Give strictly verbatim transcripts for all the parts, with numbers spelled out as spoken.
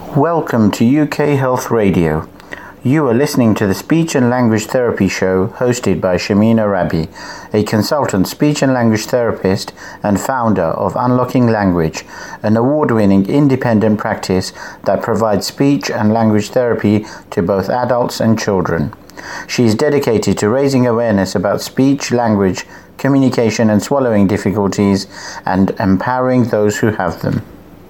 Welcome to U K Health Radio. You are listening to the Speech and Language Therapy Show hosted by Shamina Rabi, a consultant speech and language therapist and founder of Unlocking Language, an award-winning independent practice that provides speech and language therapy to both adults and children. She is dedicated to raising awareness about speech, language, communication and swallowing difficulties and empowering those who have them.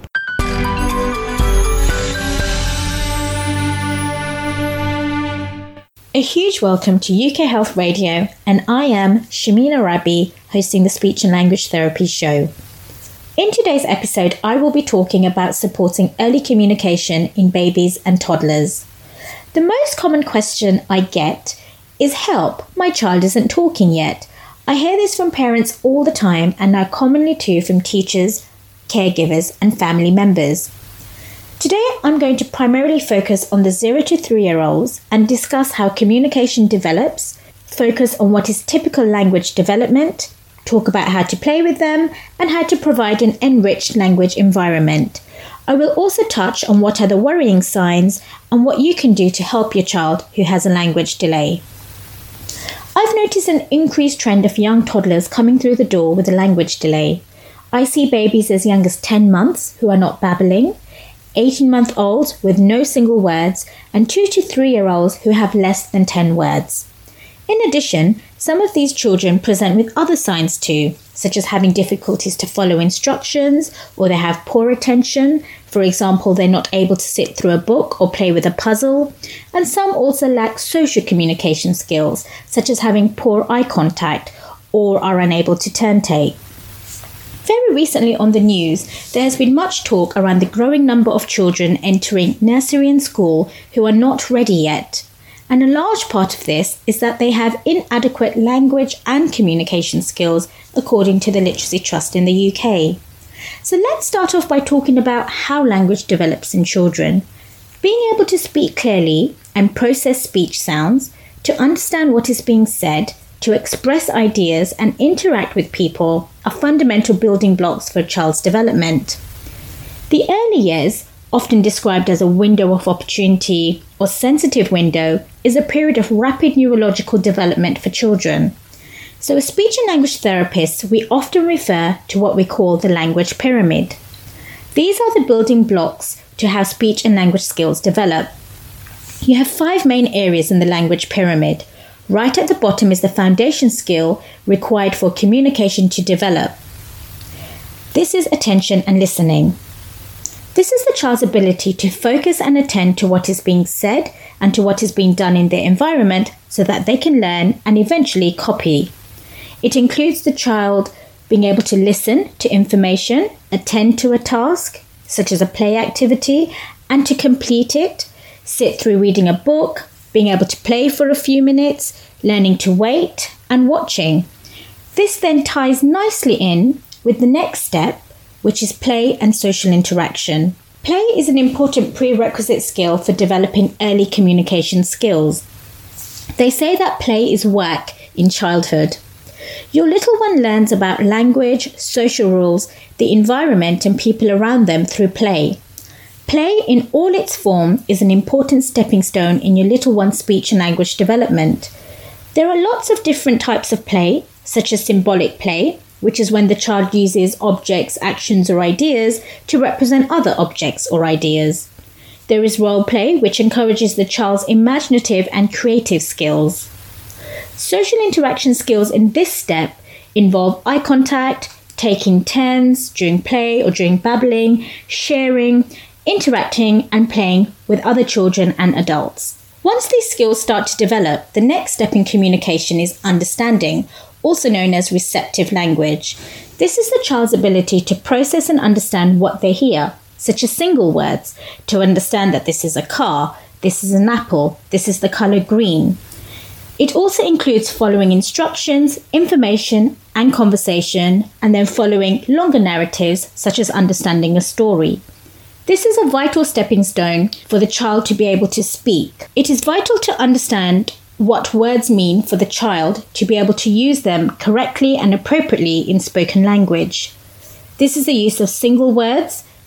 A huge welcome to U K Health Radio, and I am Shamina Rabi, hosting the Speech and Language Therapy Show. In today's episode, I will be talking about supporting early communication in babies and toddlers. The most common question I get is, help, my child isn't talking yet. I hear this from parents all the time, and now commonly too from teachers, caregivers and family members. Today, I'm going to primarily focus on the zero to three year olds and discuss how communication develops, focus on what is typical language development, talk about how to play with them, and how to provide an enriched language environment. I will also touch on what are the worrying signs and what you can do to help your child who has a language delay. I've noticed an increased trend of young toddlers coming through the door with a language delay. I see babies as young as ten months who are not babbling, eighteen-month-olds with no single words, and two to three-year-olds who have less than ten words. In addition, some of these children present with other signs too, such as having difficulties to follow instructions, or they have poor attention. For example, they're not able to sit through a book or play with a puzzle. And some also lack social communication skills, such as having poor eye contact or are unable to turn tape. Very recently on the news, there has been much talk around the growing number of children entering nursery and school who are not ready yet. And a large part of this is that they have inadequate language and communication skills, according to the Literacy Trust in the U K. So let's start off by talking about how language develops in children. Being able to speak clearly and process speech sounds, to understand what is being said, to express ideas and interact with people are fundamental building blocks for a child's development. The early years, often described as a window of opportunity or sensitive window, is a period of rapid neurological development for children. So as speech and language therapists, we often refer to what we call the language pyramid. These are the building blocks to how speech and language skills develop. You have five main areas in the language pyramid. Right at the bottom is the foundation skill required for communication to develop. This is attention and listening. This is the child's ability to focus and attend to what is being said and to what is being done in their environment so that they can learn and eventually copy. It includes the child being able to listen to information, attend to a task, such as a play activity, and to complete it, sit through reading a book, being able to play for a few minutes, learning to wait, and watching. This then ties nicely in with the next step, which is play and social interaction. Play is an important prerequisite skill for developing early communication skills. They say that play is work in childhood. Your little one learns about language, social rules, the environment, and people around them through play. Play in all its form is an important stepping stone in your little one's speech and language development. There are lots of different types of play, such as symbolic play, which is when the child uses objects, actions, or ideas to represent other objects or ideas. There is role play, which encourages the child's imaginative and creative skills. Social interaction skills in this step involve eye contact, taking turns during play or during babbling, sharing, interacting and playing with other children and adults. Once these skills start to develop, the next step in communication is understanding, also known as receptive language. This is the child's ability to process and understand what they hear, such as single words, to understand that this is a car, this is an apple, this is the color green. It also includes following instructions, information, and conversation, and then following longer narratives, such as understanding a story. This is a vital stepping stone for the child to be able to speak. It is vital to understand what words mean for the child to be able to use them correctly and appropriately in spoken language. This is the use of single words,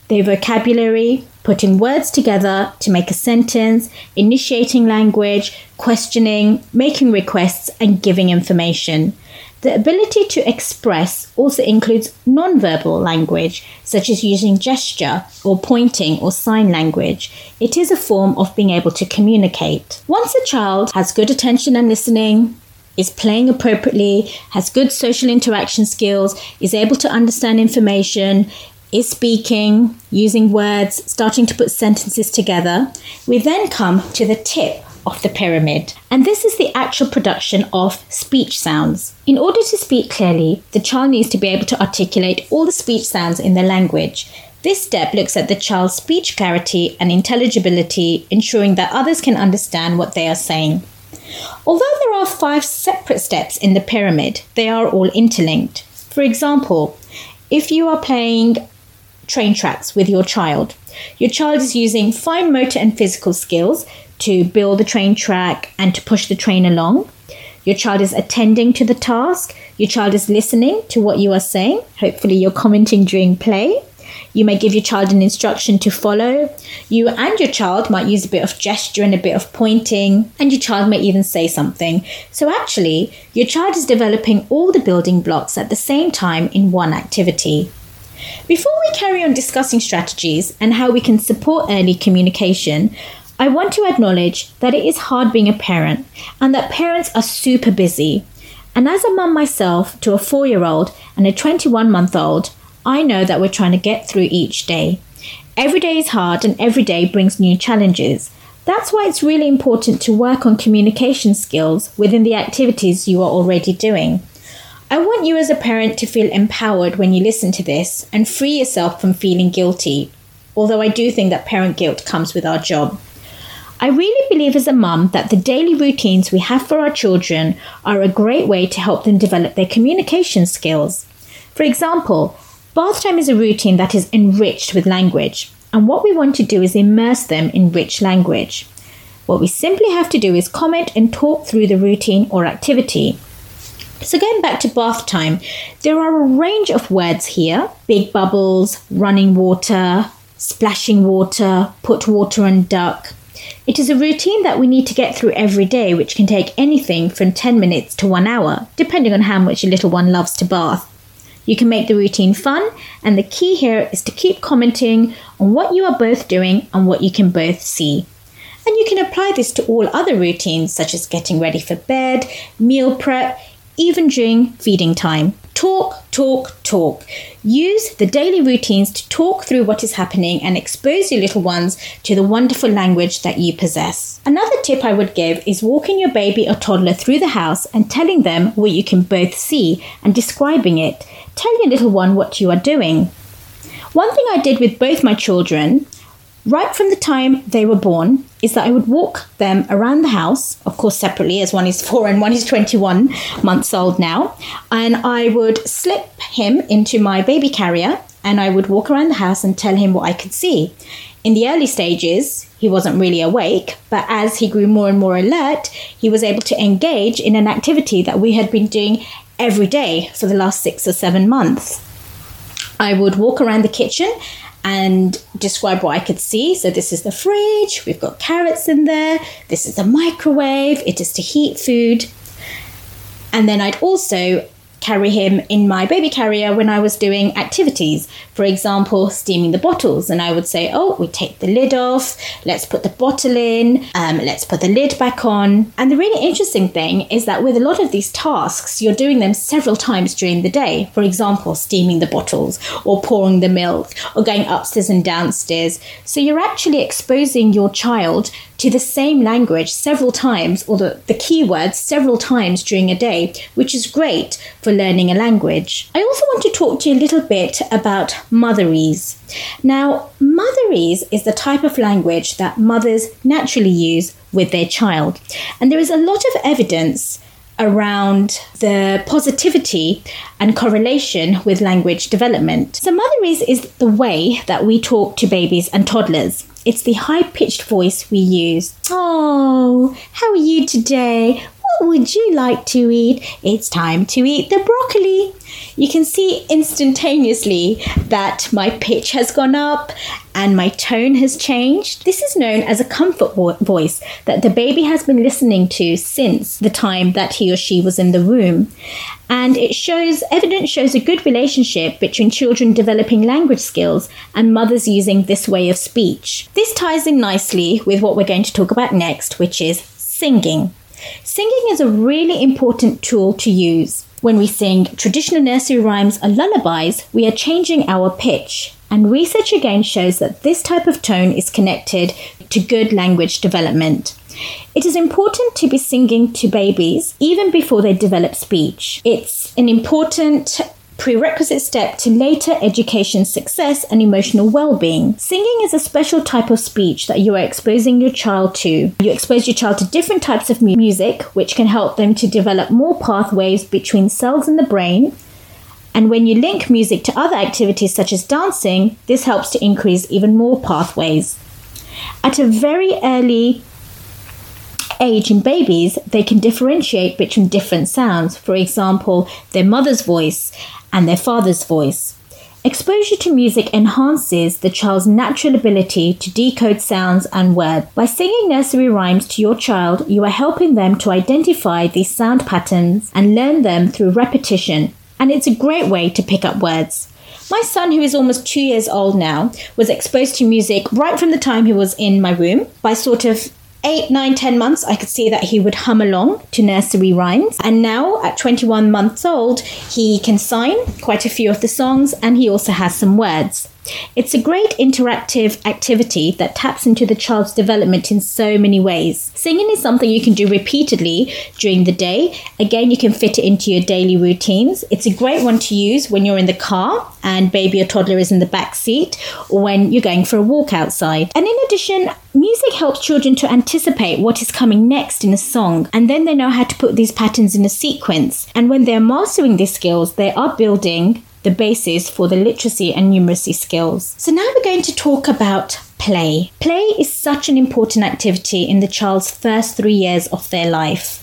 their vocabulary, putting words together to make a sentence, initiating language, questioning, making requests, and giving information. The ability to express also includes non-verbal language, such as using gesture or pointing or sign language. It is a form of being able to communicate. Once a child has good attention and listening, is playing appropriately, has good social interaction skills, is able to understand information, is speaking, using words, starting to put sentences together, we then come to the tip of the pyramid. And this is the actual production of speech sounds. In order to speak clearly, the child needs to be able to articulate all the speech sounds in their language. This step looks at the child's speech clarity and intelligibility, ensuring that others can understand what they are saying. Although there are five separate steps in the pyramid, they are all interlinked. For example, if you are playing train tracks with your child, your child is using fine motor and physical skills to build the train track and to push the train along. Your child is attending to the task. Your child is listening to what you are saying. Hopefully you're commenting during play. You may give your child an instruction to follow. You and your child might use a bit of gesture and a bit of pointing, and your child may even say something. So actually, your child is developing all the building blocks at the same time in one activity. Before we carry on discussing strategies and how we can support early communication, I want to acknowledge that it is hard being a parent and that parents are super busy. And as a mum myself to a four-year-old and a twenty-one-month-old, I know that we're trying to get through each day. Every day is hard and every day brings new challenges. That's why it's really important to work on communication skills within the activities you are already doing. I want you as a parent to feel empowered when you listen to this and free yourself from feeling guilty, although I do think that parent guilt comes with our job. I really believe as a mum that the daily routines we have for our children are a great way to help them develop their communication skills. For example, bath time is a routine that is enriched with language, and what we want to do is immerse them in rich language. What we simply have to do is comment and talk through the routine or activity. So going back to bath time, there are a range of words here: big bubbles, running water, splashing water, put water on duck. It is a routine that we need to get through every day, which can take anything from ten minutes to one hour, depending on how much your little one loves to bath. You can make the routine fun, and the key here is to keep commenting on what you are both doing and what you can both see. And you can apply this to all other routines, such as getting ready for bed, meal prep, even during feeding time. Talk, talk, talk. Use the daily routines to talk through what is happening and expose your little ones to the wonderful language that you possess. Another tip I would give is walking your baby or toddler through the house and telling them what you can both see and describing it. Tell your little one what you are doing. One thing I did with both my children, right from the time they were born, is that I would walk them around the house, of course separately, as one is four and one is twenty-one months old now, and I would slip him into my baby carrier and I would walk around the house and tell him what I could see. In the early stages, he wasn't really awake, but as he grew more and more alert, he was able to engage in an activity that we had been doing every day for the last six or seven months. I would walk around the kitchen and describe what I could see. So this is the fridge, we've got carrots in there, this is the microwave, it is to heat food. And then I'd also carry him in my baby carrier when I was doing activities. For example, steaming the bottles. And I would say, oh, we take the lid off, let's put the bottle in, um, let's put the lid back on. And the really interesting thing is that with a lot of these tasks, you're doing them several times during the day. For example, steaming the bottles or pouring the milk or going upstairs and downstairs. So you're actually exposing your child to the same language several times, or the, the keywords several times during a day, which is great for learning a language. I also want to talk to you a little bit about motherese. Now, motherese is the type of language that mothers naturally use with their child. And there is a lot of evidence around the positivity and correlation with language development. So motherese is the way that we talk to babies and toddlers. It's the high-pitched voice we use. Oh, how are you today? what would you like to eat? It's time to eat the broccoli. You can see instantaneously that my pitch has gone up and my tone has changed. This is known as a comfort vo- voice that the baby has been listening to since the time that he or she was in the womb. And it shows, evidence shows a good relationship between children developing language skills and mothers using this way of speech. This ties in nicely with what we're going to talk about next, which is singing. Singing is a really important tool to use. When we sing traditional nursery rhymes or lullabies, we are changing our pitch. And research again shows that this type of tone is connected to good language development. It is important to be singing to babies even before they develop speech. It's an important prerequisite step to later education success and emotional well-being. Singing is a special type of speech that you are exposing your child to. You expose your child to different types of mu- music, which can help them to develop more pathways between cells in the brain. And when you link music to other activities such as dancing, this helps to increase even more pathways. At a very early age in babies, they can differentiate between different sounds, for example, their mother's voice and their father's voice. Exposure to music enhances the child's natural ability to decode sounds and words. By singing nursery rhymes to your child, you are helping them to identify these sound patterns and learn them through repetition, and it's a great way to pick up words. My son, who is almost two years old now, was exposed to music right from the time he was in my room. By sort of Eight, nine, ten months, I could see that he would hum along to nursery rhymes. And now, at twenty-one months old, he can sign quite a few of the songs, and he also has some words. It's a great interactive activity that taps into the child's development in so many ways. Singing is something you can do repeatedly during the day. Again, you can fit it into your daily routines. It's a great one to use when you're in the car and baby or toddler is in the back seat, or when you're going for a walk outside. And in addition, music helps children to anticipate what is coming next in a song, and then they know how to put these patterns in a sequence. And when they're mastering these skills, they are building the basis for the literacy and numeracy skills. So now we're going to talk about play. Play is such an important activity in the child's first three years of their life.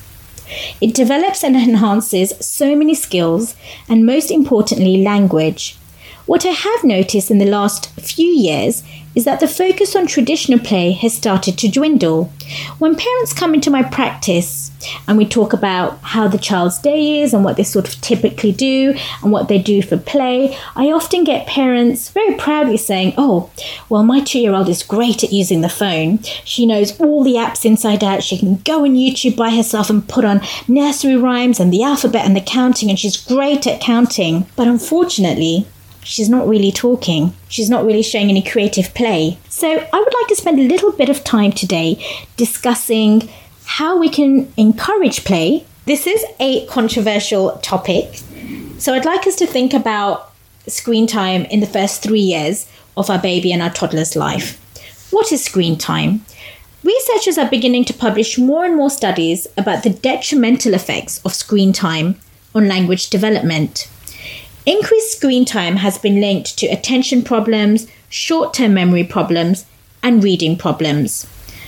It develops and enhances so many skills, and most importantly, language. What I have noticed in the last few years is that the focus on traditional play has started to dwindle. When parents come into my practice and we talk about how the child's day is and what they sort of typically do and what they do for play, I often get parents very proudly saying, oh, well, my two-year-old is great at using the phone. She knows all the apps inside out. She can go on YouTube by herself and put on nursery rhymes and the alphabet and the counting, and she's great at counting. But unfortunately, she's not really talking. She's not really showing any creative play. So I would like to spend a little bit of time today discussing how we can encourage play. This is a controversial topic. So I'd like us to think about screen time in the first three years of our baby and our toddler's life. What is screen time? Researchers are beginning to publish more and more studies about the detrimental effects of screen time on language development. Increased screen time has been linked to attention problems, short-term memory problems, and reading problems,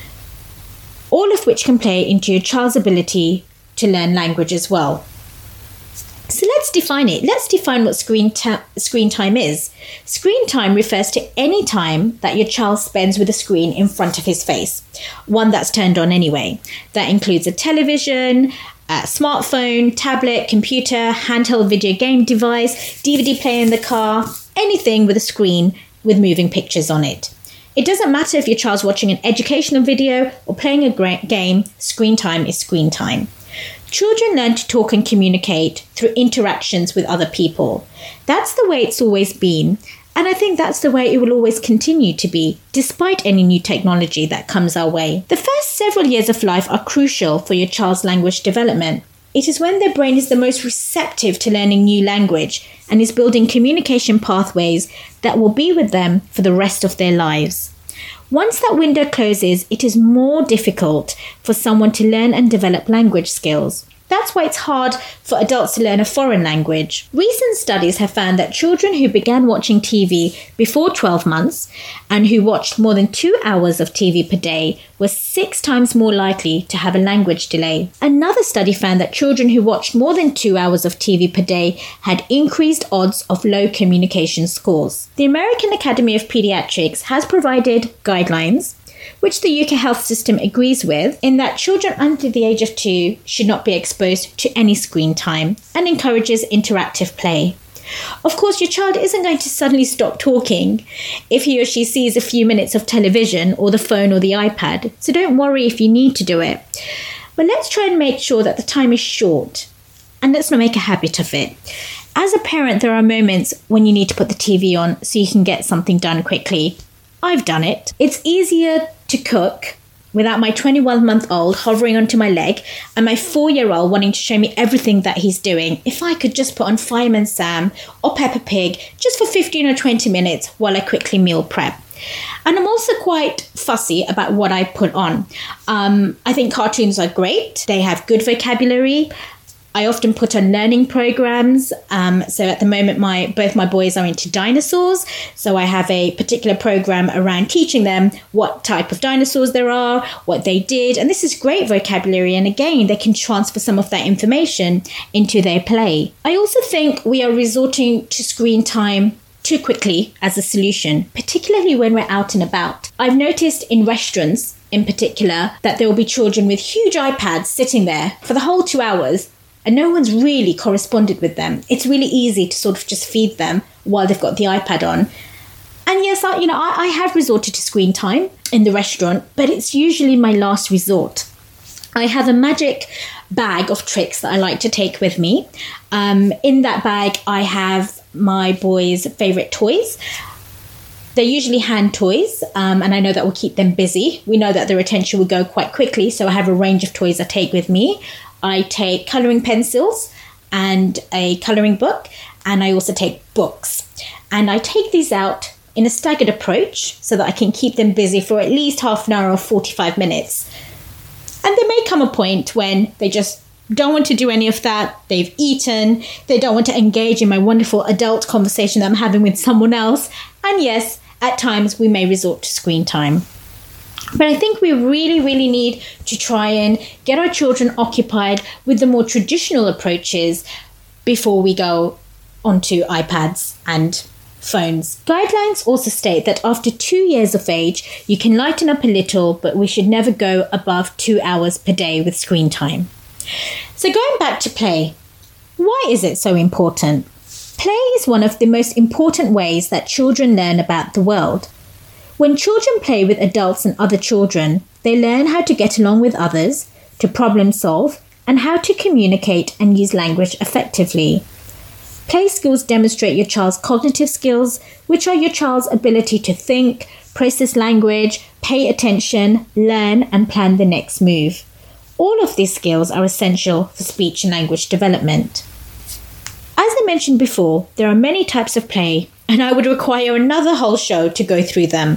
all of which can play into your child's ability to learn language as well. So let's define it. Let's define what screen, ta- screen time is. Screen time refers to any time that your child spends with a screen in front of his face, one that's turned on anyway. That includes a television, a smartphone, tablet, computer, handheld video game device, D V D player in the car, anything with a screen with moving pictures on it. It doesn't matter if your child's watching an educational video or playing a game, screen time is screen time. Children learn to talk and communicate through interactions with other people. That's the way it's always been, and I think that's the way it will always continue to be, despite any new technology that comes our way. The first several years of life are crucial for your child's language development. It is when their brain is the most receptive to learning new language and is building communication pathways that will be with them for the rest of their lives. Once that window closes, it is more difficult for someone to learn and develop language skills. That's why it's hard for adults to learn a foreign language. Recent studies have found that children who began watching T V before twelve months and who watched more than two hours of T V per day were six times more likely to have a language delay. Another study found that children who watched more than two hours of T V per day had increased odds of low communication scores. The American Academy of Pediatrics has provided guidelines which the U K health system agrees with, in that children under the age of two should not be exposed to any screen time, and encourages interactive play. Of course, your child isn't going to suddenly stop talking if he or she sees a few minutes of television or the phone or the iPad, so don't worry if you need to do it. But let's try and make sure that the time is short, and let's not make a habit of it. As a parent, there are moments when you need to put the T V on so you can get something done quickly. I've done it. It's easier to cook without my twenty-one-month-old hovering onto my leg and my four-year-old wanting to show me everything that he's doing if I could just put on Fireman Sam or Peppa Pig just for fifteen or twenty minutes while I quickly meal prep. And I'm also quite fussy about what I put on. Um, I think cartoons are great. They have good vocabulary. I often put on learning programs. Um, so at the moment, my both my boys are into dinosaurs. So I have a particular program around teaching them what type of dinosaurs there are, what they did. And this is great vocabulary. And again, they can transfer some of that information into their play. I also think we are resorting to screen time too quickly as a solution, particularly when we're out and about. I've noticed in restaurants in particular that there will be children with huge iPads sitting there for the whole two hours. And no one's really corresponded with them. It's really easy to sort of just feed them while they've got the iPad on. And yes, I, you know, I, I have resorted to screen time in the restaurant, but it's usually my last resort. I have a magic bag of tricks that I like to take with me. Um, in that bag, I have my boys' favourite toys. They're usually hand toys, um, and I know that will keep them busy. We know that their attention will go quite quickly, so I have a range of toys I take with me. I take colouring pencils and a colouring book, and I also take books. And I take these out in a staggered approach so that I can keep them busy for at least half an hour or forty-five minutes. And there may come a point when they just don't want to do any of that. They've eaten. They don't want to engage in my wonderful adult conversation that I'm having with someone else. And yes, at times we may resort to screen time. But I think we really, really need to try and get our children occupied with the more traditional approaches before we go onto iPads and phones. Guidelines also state that after two years of age, you can lighten up a little, but we should never go above two hours per day with screen time. So going back to play, why is it so important? Play is one of the most important ways that children learn about the world. When children play with adults and other children, they learn how to get along with others, to problem solve, and how to communicate and use language effectively. Play skills demonstrate your child's cognitive skills, which are your child's ability to think, process language, pay attention, learn, and plan the next move. All of these skills are essential for speech and language development. As I mentioned before, there are many types of play, and I would require another whole show to go through them.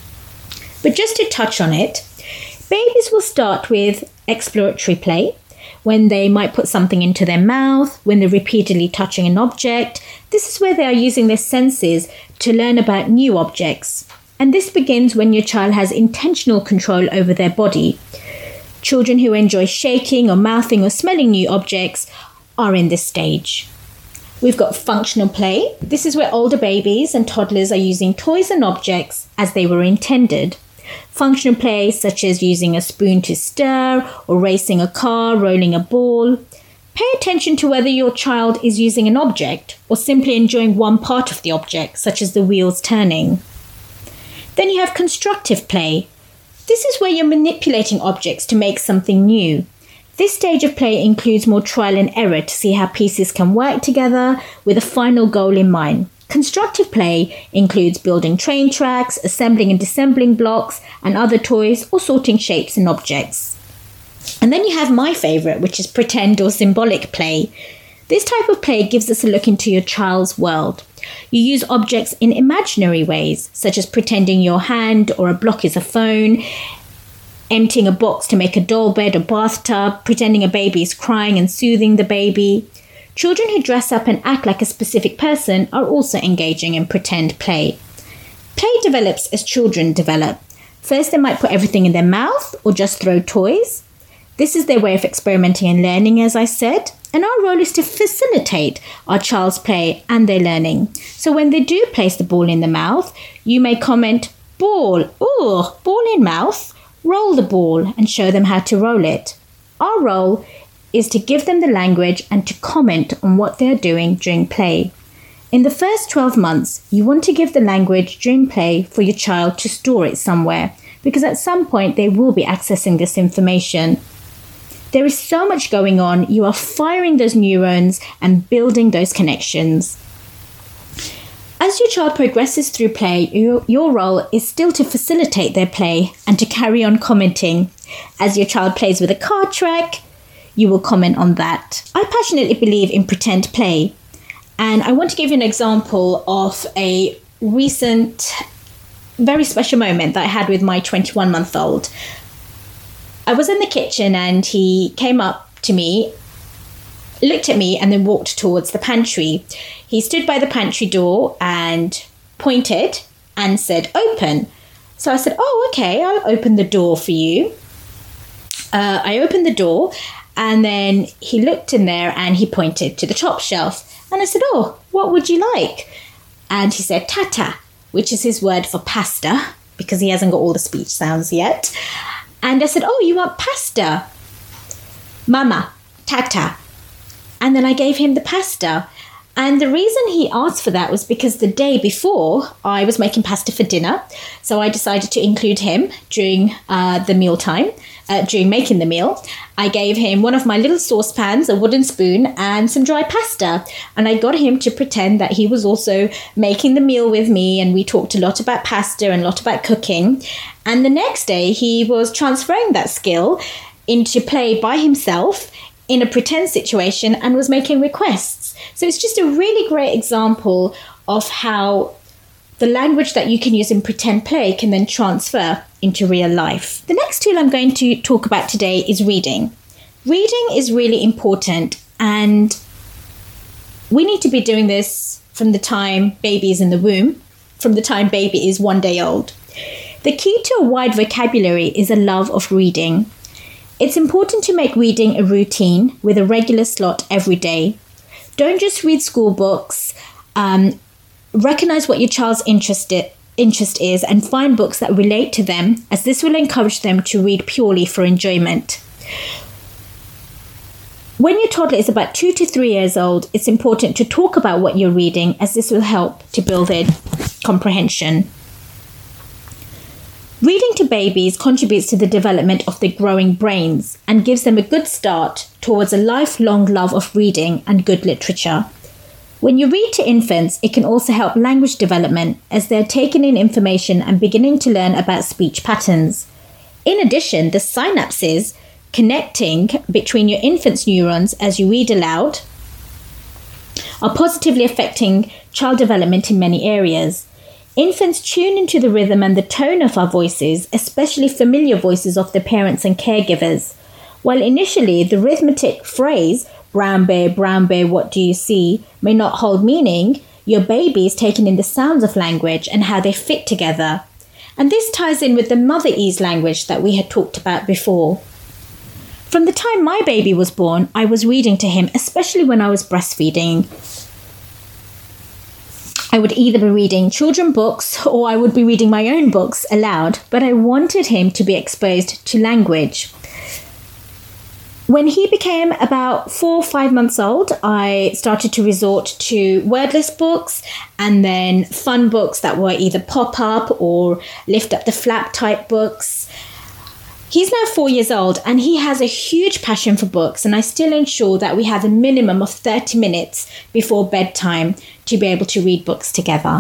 But just to touch on it, babies will start with exploratory play, when they might put something into their mouth, when they're repeatedly touching an object. This is where they are using their senses to learn about new objects. And this begins when your child has intentional control over their body. Children who enjoy shaking or mouthing or smelling new objects are in this stage. We've got functional play. This is where older babies and toddlers are using toys and objects as they were intended. Functional play such as using a spoon to stir or racing a car, rolling a ball. Pay attention to whether your child is using an object or simply enjoying one part of the object, such as the wheels turning. Then you have constructive play. This is where you're manipulating objects to make something new. This stage of play includes more trial and error to see how pieces can work together with a final goal in mind. Constructive play includes building train tracks, assembling and disassembling blocks and other toys, or sorting shapes and objects. And then you have my favourite, which is pretend or symbolic play. This type of play gives us a look into your child's world. You use objects in imaginary ways, such as pretending your hand or a block is a phone. emptying a box to make a doll bed or bathtub, pretending a baby is crying and soothing the baby. Children who dress up and act like a specific person are also engaging in pretend play. Play develops as children develop. First, they might put everything in their mouth or just throw toys. This is their way of experimenting and learning, as I said, and our role is to facilitate our child's play and their learning. So when they do place the ball in the mouth, you may comment, "Ball, ooh, ball in mouth, roll the ball," and show them how to roll it. Our role is to give them the language and to comment on what they are doing during play. In the first twelve months, you want to give the language during play for your child to store it somewhere, because at some point they will be accessing this information. There is so much going on. You are firing those neurons and building those connections. As your child progresses through play, your, your role is still to facilitate their play and to carry on commenting. As your child plays with a car track, you will comment on that. I passionately believe in pretend play. And I want to give you an example of a recent, very special moment that I had with my twenty-one-month-old. I was in the kitchen and he came up to me, looked at me, and then walked towards the pantry. He stood by the pantry door and pointed and said, "Open." So I said, "Oh, okay, I'll open the door for you." Uh, I opened the door and then he looked in there and he pointed to the top shelf. And I said, "Oh, what would you like?" And he said, "Tata," which is his word for pasta, because he hasn't got all the speech sounds yet. And I said, "Oh, you want pasta?" "Mama, tata." And then I gave him the pasta. And the reason he asked for that was because the day before I was making pasta for dinner. So I decided to include him during uh, the meal time, uh, during making the meal. I gave him one of my little saucepans, a wooden spoon, and some dry pasta. And I got him to pretend that he was also making the meal with me. And we talked a lot about pasta and a lot about cooking. And the next day he was transferring that skill into play by himself in a pretend situation and was making requests. So it's just a really great example of how the language that you can use in pretend play can then transfer into real life. The next tool I'm going to talk about today is reading. Reading is really important, and we need to be doing this from the time baby is in the womb, from the time baby is one day old. The key to a wide vocabulary is a love of reading. It's important to make reading a routine with a regular slot every day. Don't just read school books. Um, recognize what your child's interest, interest is and find books that relate to them, as this will encourage them to read purely for enjoyment. When your toddler is about two to three years old, it's important to talk about what you're reading, as this will help to build their comprehension. Reading to babies contributes to the development of their growing brains and gives them a good start towards a lifelong love of reading and good literature. When you read to infants, it can also help language development, as they're taking in information and beginning to learn about speech patterns. In addition, the synapses connecting between your infant's neurons as you read aloud are positively affecting child development in many areas. Infants tune into the rhythm and the tone of our voices, especially familiar voices of their parents and caregivers. While initially the rhythmic phrase, "brown bear, brown bear, what do you see?" may not hold meaning, your baby is taking in the sounds of language and how they fit together. And this ties in with the mother-ease language that we had talked about before. From the time my baby was born, I was reading to him, especially when I was breastfeeding. I would either be reading children books or I would be reading my own books aloud, but I wanted him to be exposed to language. When he became about four or five months old, I started to resort to wordless books and then fun books that were either pop-up or lift up the flap type books. He's now four years old and he has a huge passion for books, and I still ensure that we have a minimum of thirty minutes before bedtime to be able to read books together.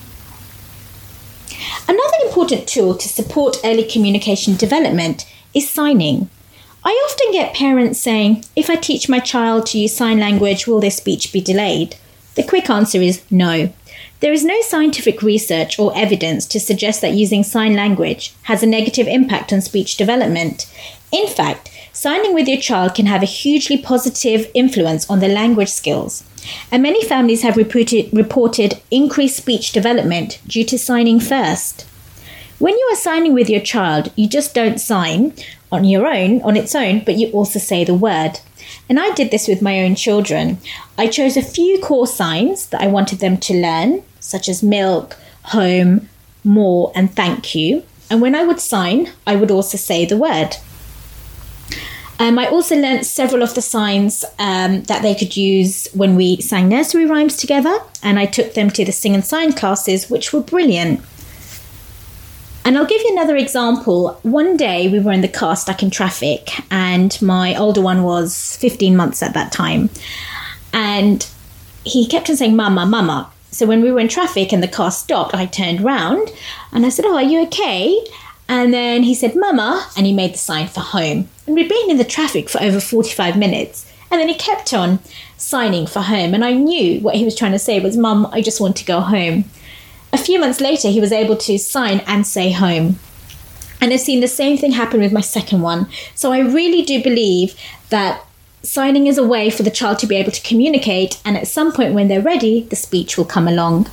Another important tool to support early communication development is signing. I often get parents saying, "If I teach my child to use sign language, will their speech be delayed?" The quick answer is no. There is no scientific research or evidence to suggest that using sign language has a negative impact on speech development. In fact, signing with your child can have a hugely positive influence on their language skills. And many families have reported, reported increased speech development due to signing first. When you are signing with your child, you just don't sign on your own, on its own, but you also say the word. And I did this with my own children. I chose a few core signs that I wanted them to learn, such as milk, home, more, and thank you. And when I would sign, I would also say the word. Um, I also learnt several of the signs um, that they could use when we sang nursery rhymes together, and I took them to the sing and sign classes, which were brilliant. And I'll give you another example. One day we were in the car stuck in traffic, and my older one was fifteen months at that time. And he kept on saying, "Mama, Mama." So when we were in traffic and the car stopped, I turned round and I said, "Oh, are you okay?" And then he said, "Mama," and he made the sign for home. And we'd been in the traffic for over forty-five minutes. And then he kept on signing for home. And I knew what he was trying to say was, "Mum, I just want to go home." A few months later, he was able to sign and say home. And I've seen the same thing happen with my second one. So I really do believe that signing is a way for the child to be able to communicate, and at some point when they're ready, the speech will come along.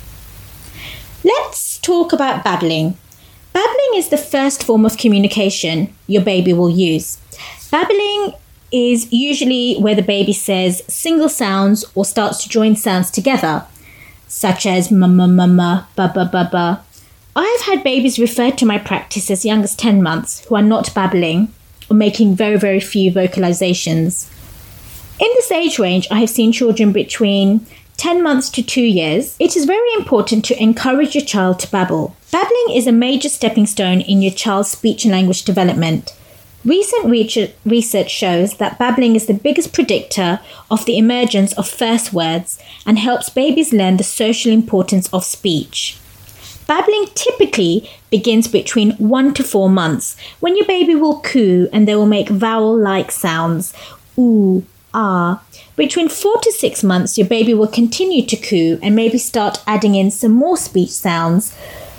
Let's talk about babbling. Babbling is the first form of communication your baby will use. Babbling is usually where the baby says single sounds or starts to join sounds together, such as mama, mama, baba, baba. I have had babies referred to my practice as young as ten months who are not babbling or making very, very few vocalizations. In this age range, I have seen children between ten months to two years. It is very important to encourage your child to babble. Babbling is a major stepping stone in your child's speech and language development. Recent research shows that babbling is the biggest predictor of the emergence of first words and helps babies learn the social importance of speech. Babbling typically begins between one to four months, when your baby will coo and they will make vowel-like sounds, ooh, ah. Between four to six months, your baby will continue to coo and maybe start adding in some more speech sounds,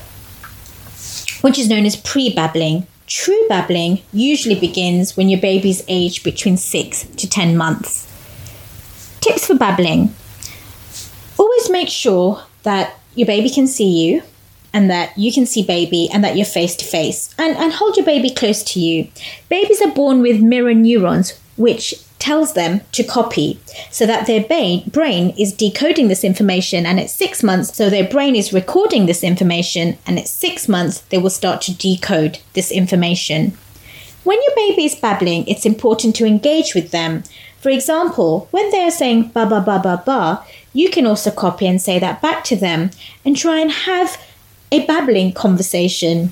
which is known as pre-babbling. True babbling usually begins when your baby's aged between six to ten months. Tips for babbling. Always make sure that your baby can see you and that you can see baby and that you're face to face. And, and hold your baby close to you. Babies are born with mirror neurons, which tells them to copy, so that their brain is decoding this information, and at six months, so their brain is recording this information, and at six months, they will start to decode this information. When your baby is babbling, it's important to engage with them. For example, when they are saying ba ba ba ba ba, you can also copy and say that back to them and try and have a babbling conversation.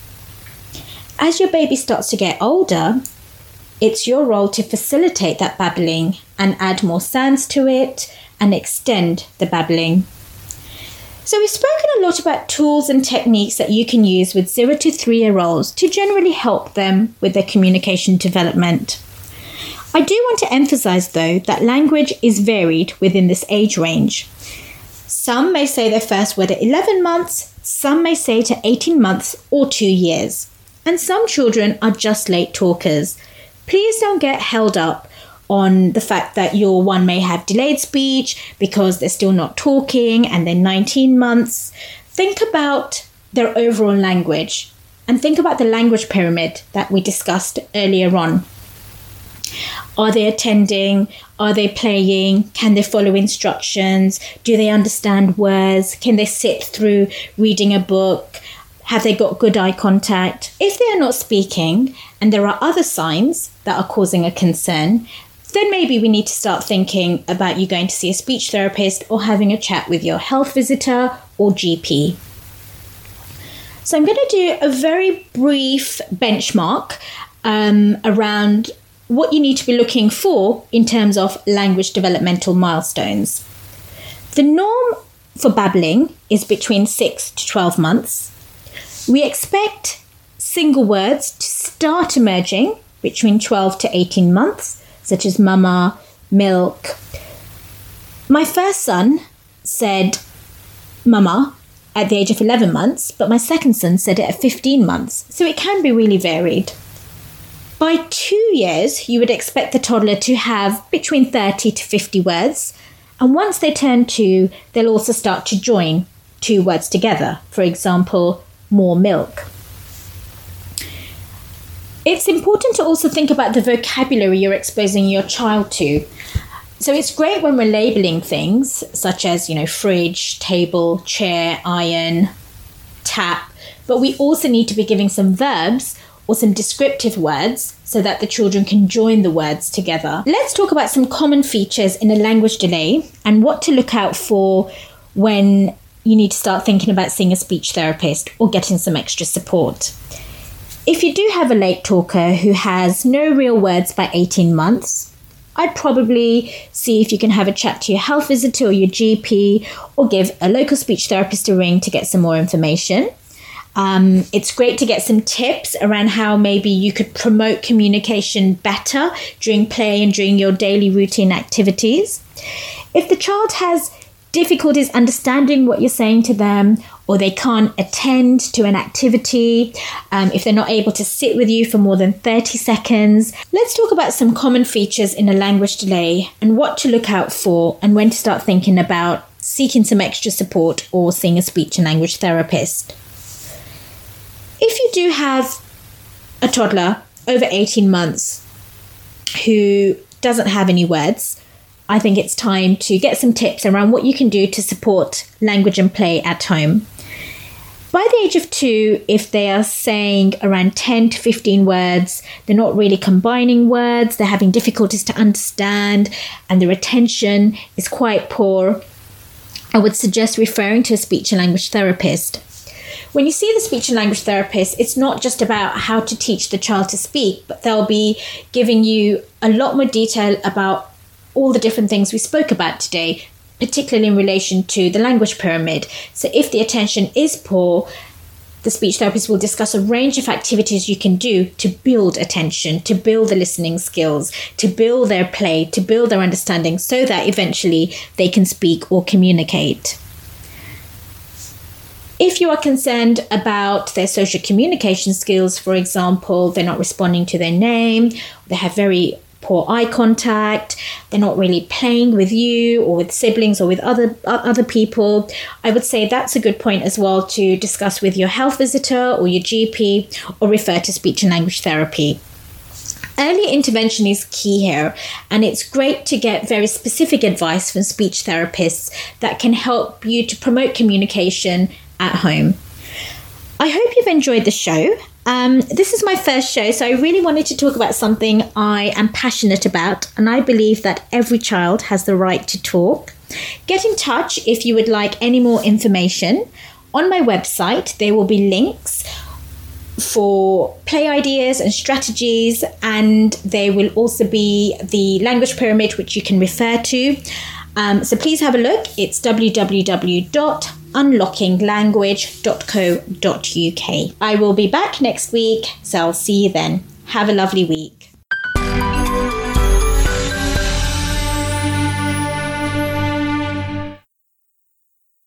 As your baby starts to get older, it's your role to facilitate that babbling and add more sounds to it and extend the babbling. So we've spoken a lot about tools and techniques that you can use with zero to three-year-olds to generally help them with their communication development. I do want to emphasize, though, that language is varied within this age range. Some may say their first word at eleven months, some may say to eighteen months or two years, and some children are just late talkers. Please don't get held up on the fact that your one may have delayed speech because they're still not talking and they're nineteen months. Think about their overall language and think about the language pyramid that we discussed earlier on. Are they attending? Are they playing? Can they follow instructions? Do they understand words? Can they sit through reading a book? Have they got good eye contact? If they are not speaking and there are other signs that are causing a concern, then maybe we need to start thinking about you going to see a speech therapist or having a chat with your health visitor or G P. So I'm going to do a very brief benchmark um, around what you need to be looking for in terms of language developmental milestones. The norm for babbling is between six to twelve months. We expect single words to start emerging between twelve to eighteen months, such as mama, milk. My first son said mama at the age of eleven months, but my second son said it at fifteen months. So it can be really varied. By two years, you would expect the toddler to have between thirty to fifty words. And once they turn two, they'll also start to join two words together. For example, more milk. It's important to also think about the vocabulary you're exposing your child to. So it's great when we're labeling things such as, you know, fridge, table, chair, iron, tap, but we also need to be giving some verbs or some descriptive words so that the children can join the words together. Let's talk about some common features in a language delay and what to look out for when you need to start thinking about seeing a speech therapist or getting some extra support. If you do have a late talker who has no real words by eighteen months, I'd probably see if you can have a chat to your health visitor or your G P or give a local speech therapist a ring to get some more information. Um, it's great to get some tips around how maybe you could promote communication better during play and during your daily routine activities. If the child has difficulties understanding what you're saying to them, or they can't attend to an activity, um, if they're not able to sit with you for more than thirty seconds. Let's talk about some common features in a language delay and what to look out for and when to start thinking about seeking some extra support or seeing a speech and language therapist. If you do have a toddler over eighteen months who doesn't have any words, I think it's time to get some tips around what you can do to support language and play at home. By the age of two, if they are saying around ten to fifteen words, they're not really combining words, they're having difficulties to understand, and their attention is quite poor, I would suggest referring to a speech and language therapist. When you see the speech and language therapist, it's not just about how to teach the child to speak, but they'll be giving you a lot more detail about all the different things we spoke about today, particularly in relation to the language pyramid. So if the attention is poor, the speech therapist will discuss a range of activities you can do to build attention, to build the listening skills, to build their play, to build their understanding so that eventually they can speak or communicate. If you are concerned about their social communication skills, for example, they're not responding to their name, they have very poor eye contact, they're not really playing with you or with siblings or with other other people, I would say that's a good point as well to discuss with your health visitor or your G P or refer to speech and language therapy. Early intervention is key here, and it's great to get very specific advice from speech therapists that can help you to promote communication at home. I hope you've enjoyed the show. Um, this is my first show, so I really wanted to talk about something I am passionate about, and I believe that every child has the right to talk. Get in touch if you would like any more information. On my website, there will be links for play ideas and strategies, and there will also be the language pyramid, which you can refer to. Um, so please have a look. It's w w w dot unlocking language dot co dot u k. I will be back next week, so I'll see you then. Have a lovely week.